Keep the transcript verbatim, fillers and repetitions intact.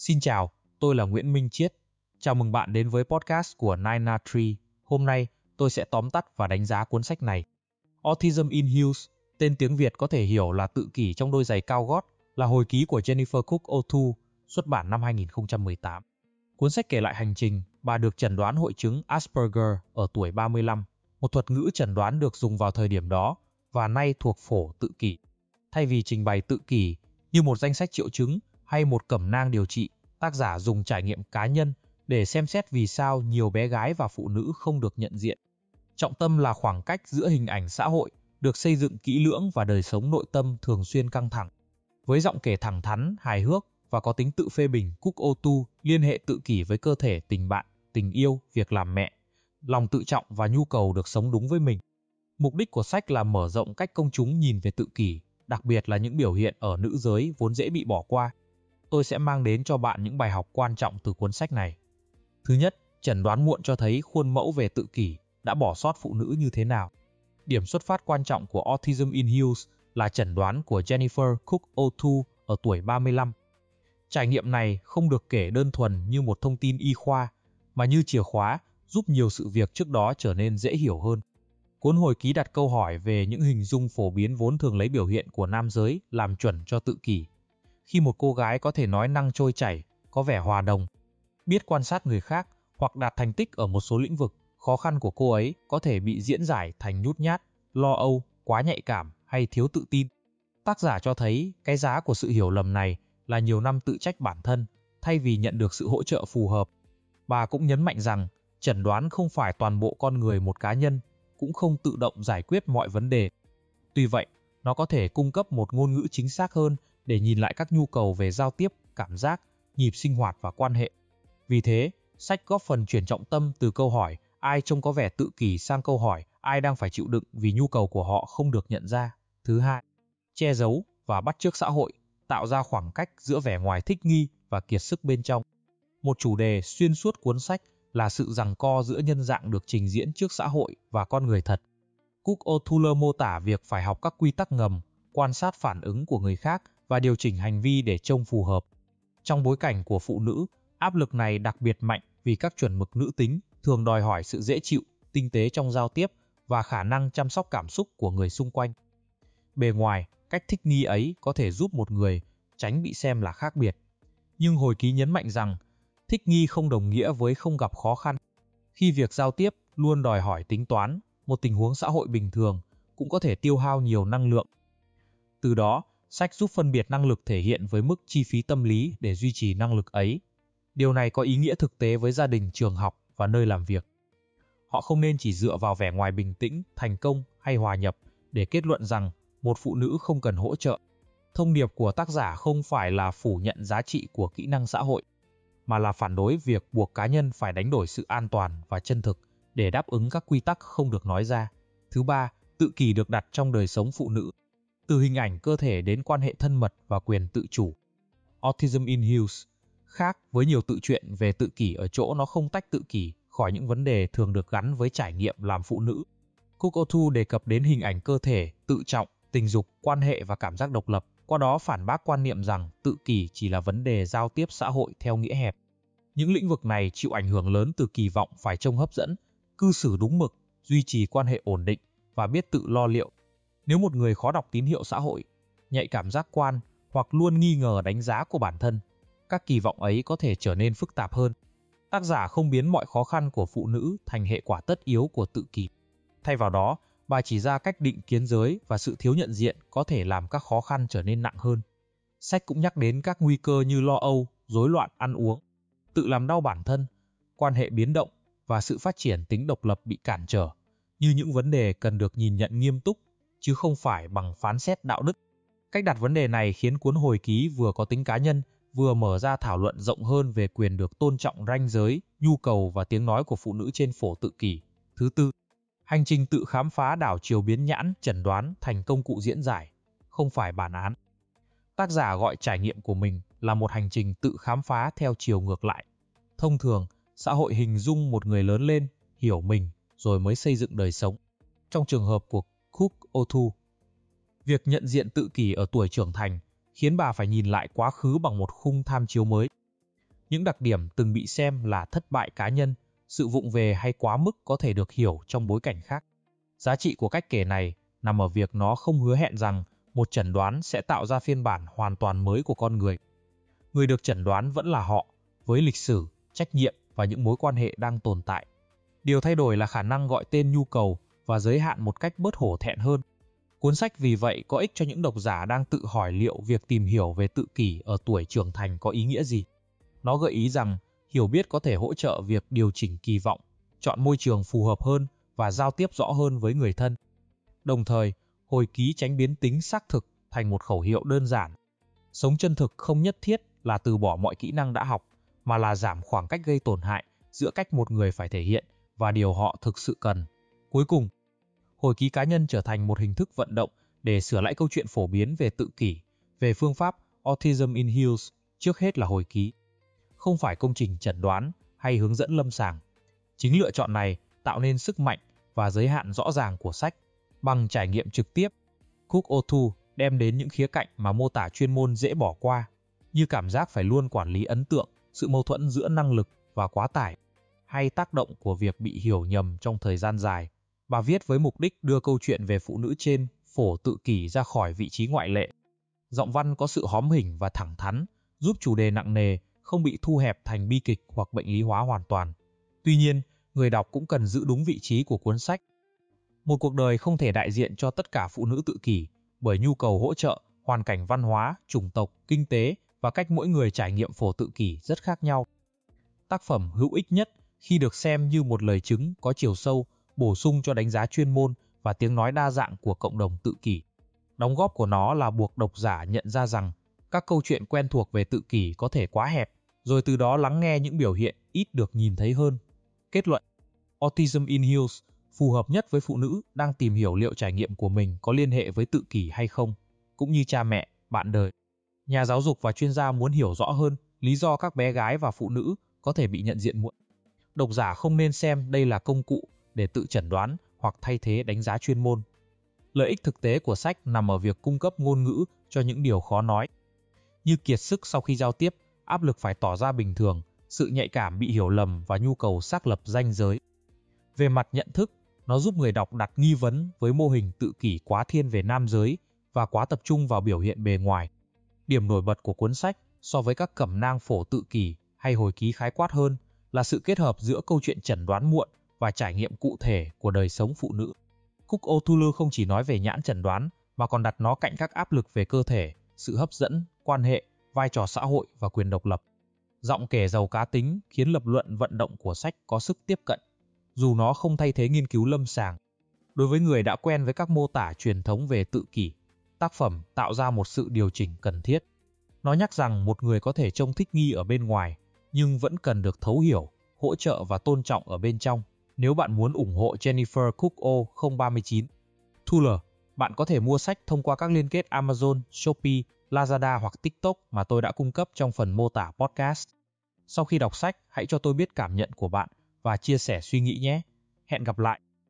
Xin chào, tôi là Nguyễn Minh Chiết. Chào mừng bạn đến với podcast của Nina Tree. Hôm nay, tôi sẽ tóm tắt và đánh giá cuốn sách này. Autism in Heels, tên tiếng Việt có thể hiểu là tự kỷ trong đôi giày cao gót, là hồi ký của Jennifer Cook O'Toole, xuất bản năm hai nghìn không trăm mười tám. Cuốn sách kể lại hành trình bà được chẩn đoán hội chứng Asperger ở tuổi ba mươi lăm, một thuật ngữ chẩn đoán được dùng vào thời điểm đó và nay thuộc phổ tự kỷ. Thay vì trình bày tự kỷ như một danh sách triệu chứng hay một cẩm nang điều trị, tác giả dùng trải nghiệm cá nhân để xem xét vì sao nhiều bé gái và phụ nữ không được nhận diện. Trọng tâm là khoảng cách giữa hình ảnh xã hội được xây dựng kỹ lưỡng và đời sống nội tâm thường xuyên căng thẳng. Với giọng kể thẳng thắn, hài hước và có tính tự phê bình, Cook O'Toole liên hệ tự kỷ với cơ thể, tình bạn, tình yêu, việc làm mẹ, lòng tự trọng và nhu cầu được sống đúng với mình. Mục đích của sách là mở rộng cách công chúng nhìn về tự kỷ, đặc biệt là những biểu hiện ở nữ giới vốn dễ bị bỏ qua. Tôi sẽ mang đến cho bạn những bài học quan trọng từ cuốn sách này. Thứ nhất, chẩn đoán muộn cho thấy khuôn mẫu về tự kỷ đã bỏ sót phụ nữ như thế nào. Điểm xuất phát quan trọng của Autism in Heels là chẩn đoán của Jennifer Cook O'Toole ở tuổi ba mươi lăm. Trải nghiệm này không được kể đơn thuần như một thông tin y khoa, mà như chìa khóa giúp nhiều sự việc trước đó trở nên dễ hiểu hơn. Cuốn hồi ký đặt câu hỏi về những hình dung phổ biến vốn thường lấy biểu hiện của nam giới làm chuẩn cho tự kỷ. Khi một cô gái có thể nói năng trôi chảy, có vẻ hòa đồng, biết quan sát người khác hoặc đạt thành tích ở một số lĩnh vực, khó khăn của cô ấy có thể bị diễn giải thành nhút nhát, lo âu, quá nhạy cảm hay thiếu tự tin. Tác giả cho thấy cái giá của sự hiểu lầm này là nhiều năm tự trách bản thân thay vì nhận được sự hỗ trợ phù hợp. Bà cũng nhấn mạnh rằng chẩn đoán không phải toàn bộ con người một cá nhân, cũng không tự động giải quyết mọi vấn đề. Tuy vậy, nó có thể cung cấp một ngôn ngữ chính xác hơn để nhìn lại các nhu cầu về giao tiếp, cảm giác, nhịp sinh hoạt và quan hệ. Vì thế, sách góp phần chuyển trọng tâm từ câu hỏi ai trông có vẻ tự kỷ sang câu hỏi ai đang phải chịu đựng vì nhu cầu của họ không được nhận ra. Thứ hai, che giấu và bắt chước xã hội, tạo ra khoảng cách giữa vẻ ngoài thích nghi và kiệt sức bên trong. Một chủ đề xuyên suốt cuốn sách là sự giằng co giữa nhân dạng được trình diễn trước xã hội và con người thật. Cook O'Toole mô tả việc phải học các quy tắc ngầm, quan sát phản ứng của người khác và điều chỉnh hành vi để trông phù hợp. Trong bối cảnh của phụ nữ, áp lực này đặc biệt mạnh vì các chuẩn mực nữ tính thường đòi hỏi sự dễ chịu, tinh tế trong giao tiếp và khả năng chăm sóc cảm xúc của người xung quanh. Bề ngoài, cách thích nghi ấy có thể giúp một người tránh bị xem là khác biệt. Nhưng hồi ký nhấn mạnh rằng, thích nghi không đồng nghĩa với không gặp khó khăn. Khi việc giao tiếp luôn đòi hỏi tính toán, một tình huống xã hội bình thường cũng có thể tiêu hao nhiều năng lượng. Từ đó, sách giúp phân biệt năng lực thể hiện với mức chi phí tâm lý để duy trì năng lực ấy. Điều này có ý nghĩa thực tế với gia đình, trường học và nơi làm việc. Họ không nên chỉ dựa vào vẻ ngoài bình tĩnh, thành công hay hòa nhập để kết luận rằng một phụ nữ không cần hỗ trợ. Thông điệp của tác giả không phải là phủ nhận giá trị của kỹ năng xã hội, mà là phản đối việc buộc cá nhân phải đánh đổi sự an toàn và chân thực để đáp ứng các quy tắc không được nói ra. Thứ ba, tự kỷ được đặt trong đời sống phụ nữ. Từ hình ảnh cơ thể đến quan hệ thân mật và quyền tự chủ. Autism in Heels khác với nhiều tự truyện về tự kỷ ở chỗ nó không tách tự kỷ khỏi những vấn đề thường được gắn với trải nghiệm làm phụ nữ. Cook O'Toole đề cập đến hình ảnh cơ thể, tự trọng, tình dục, quan hệ và cảm giác độc lập, qua đó phản bác quan niệm rằng tự kỷ chỉ là vấn đề giao tiếp xã hội theo nghĩa hẹp. Những lĩnh vực này chịu ảnh hưởng lớn từ kỳ vọng phải trông hấp dẫn, cư xử đúng mực, duy trì quan hệ ổn định và biết tự lo liệu. Nếu một người khó đọc tín hiệu xã hội, nhạy cảm giác quan hoặc luôn nghi ngờ đánh giá của bản thân, các kỳ vọng ấy có thể trở nên phức tạp hơn. Tác giả không biến mọi khó khăn của phụ nữ thành hệ quả tất yếu của tự kỷ. Thay vào đó, bà chỉ ra cách định kiến giới và sự thiếu nhận diện có thể làm các khó khăn trở nên nặng hơn. Sách cũng nhắc đến các nguy cơ như lo âu, rối loạn ăn uống, tự làm đau bản thân, quan hệ biến động và sự phát triển tính độc lập bị cản trở, như những vấn đề cần được nhìn nhận nghiêm túc, chứ không phải bằng phán xét đạo đức. Cách đặt vấn đề này khiến cuốn hồi ký vừa có tính cá nhân, vừa mở ra thảo luận rộng hơn về quyền được tôn trọng ranh giới, nhu cầu và tiếng nói của phụ nữ trên phổ tự kỷ. Thứ tư, hành trình tự khám phá đảo chiều biến nhãn chẩn đoán thành công cụ diễn giải, không phải bản án. Tác giả gọi trải nghiệm của mình là một hành trình tự khám phá theo chiều ngược lại. Thông thường, xã hội hình dung một người lớn lên, hiểu mình, rồi mới xây dựng đời sống. Trong trường hợp của Cook O'Toole, việc nhận diện tự kỷ ở tuổi trưởng thành khiến bà phải nhìn lại quá khứ bằng một khung tham chiếu mới. Những đặc điểm từng bị xem là thất bại cá nhân, sự vụng về hay quá mức có thể được hiểu trong bối cảnh khác. Giá trị của cách kể này nằm ở việc nó không hứa hẹn rằng một chẩn đoán sẽ tạo ra phiên bản hoàn toàn mới của con người. Người được chẩn đoán vẫn là họ, với lịch sử, trách nhiệm và những mối quan hệ đang tồn tại. Điều thay đổi là khả năng gọi tên nhu cầu và giới hạn một cách bớt hổ thẹn hơn. Cuốn sách vì vậy có ích cho những độc giả đang tự hỏi liệu việc tìm hiểu về tự kỷ ở tuổi trưởng thành có ý nghĩa gì. Nó gợi ý rằng hiểu biết có thể hỗ trợ việc điều chỉnh kỳ vọng, chọn môi trường phù hợp hơn và giao tiếp rõ hơn với người thân. Đồng thời, hồi ký tránh biến tính xác thực thành một khẩu hiệu đơn giản. Sống chân thực không nhất thiết là từ bỏ mọi kỹ năng đã học, mà là giảm khoảng cách gây tổn hại giữa cách một người phải thể hiện và điều họ thực sự cần. Cuối cùng, hồi ký cá nhân trở thành một hình thức vận động để sửa lại câu chuyện phổ biến về tự kỷ, về phương pháp Autism in Heels, trước hết là hồi ký. Không phải công trình chẩn đoán hay hướng dẫn lâm sàng. Chính lựa chọn này tạo nên sức mạnh và giới hạn rõ ràng của sách. Bằng trải nghiệm trực tiếp, Cook O'Toole đem đến những khía cạnh mà mô tả chuyên môn dễ bỏ qua, như cảm giác phải luôn quản lý ấn tượng, sự mâu thuẫn giữa năng lực và quá tải, hay tác động của việc bị hiểu nhầm trong thời gian dài. Bà viết với mục đích đưa câu chuyện về phụ nữ trên phổ tự kỷ ra khỏi vị trí ngoại lệ. Giọng văn có sự hóm hỉnh và thẳng thắn, giúp chủ đề nặng nề không bị thu hẹp thành bi kịch hoặc bệnh lý hóa hoàn toàn. Tuy nhiên, người đọc cũng cần giữ đúng vị trí của cuốn sách. Một cuộc đời không thể đại diện cho tất cả phụ nữ tự kỷ, bởi nhu cầu hỗ trợ, hoàn cảnh văn hóa, chủng tộc, kinh tế và cách mỗi người trải nghiệm phổ tự kỷ rất khác nhau. Tác phẩm hữu ích nhất khi được xem như một lời chứng có chiều sâu, bổ sung cho đánh giá chuyên môn và tiếng nói đa dạng của cộng đồng tự kỷ. Đóng góp của nó là buộc độc giả nhận ra rằng các câu chuyện quen thuộc về tự kỷ có thể quá hẹp, rồi từ đó lắng nghe những biểu hiện ít được nhìn thấy hơn. Kết luận, Autism in Heels phù hợp nhất với phụ nữ đang tìm hiểu liệu trải nghiệm của mình có liên hệ với tự kỷ hay không, cũng như cha mẹ, bạn đời. Nhà giáo dục và chuyên gia muốn hiểu rõ hơn lý do các bé gái và phụ nữ có thể bị nhận diện muộn. Độc giả không nên xem đây là công cụ để tự chẩn đoán hoặc thay thế đánh giá chuyên môn. Lợi ích thực tế của sách nằm ở việc cung cấp ngôn ngữ cho những điều khó nói, như kiệt sức sau khi giao tiếp, áp lực phải tỏ ra bình thường, sự nhạy cảm bị hiểu lầm và nhu cầu xác lập ranh giới. Về mặt nhận thức, nó giúp người đọc đặt nghi vấn với mô hình tự kỷ quá thiên về nam giới và quá tập trung vào biểu hiện bề ngoài. Điểm nổi bật của cuốn sách so với các cẩm nang phổ tự kỷ hay hồi ký khái quát hơn là sự kết hợp giữa câu chuyện chẩn đoán muộn và trải nghiệm cụ thể của đời sống phụ nữ. Cook O'Toole không chỉ nói về nhãn chẩn đoán mà còn đặt nó cạnh các áp lực về cơ thể, sự hấp dẫn, quan hệ, vai trò xã hội và quyền độc lập. Giọng kể giàu cá tính khiến lập luận vận động của sách có sức tiếp cận, dù nó không thay thế nghiên cứu lâm sàng. Đối với người đã quen với các mô tả truyền thống về tự kỷ, tác phẩm tạo ra một sự điều chỉnh cần thiết. Nó nhắc rằng một người có thể trông thích nghi ở bên ngoài, nhưng vẫn cần được thấu hiểu, hỗ trợ và tôn trọng ở bên trong. Nếu bạn muốn ủng hộ Jennifer Cook O không ba chín Toole, bạn có thể mua sách thông qua các liên kết Amazon, Shopee, Lazada hoặc TikTok mà tôi đã cung cấp trong phần mô tả podcast. Sau khi đọc sách, hãy cho tôi biết cảm nhận của bạn và chia sẻ suy nghĩ nhé. Hẹn gặp lại!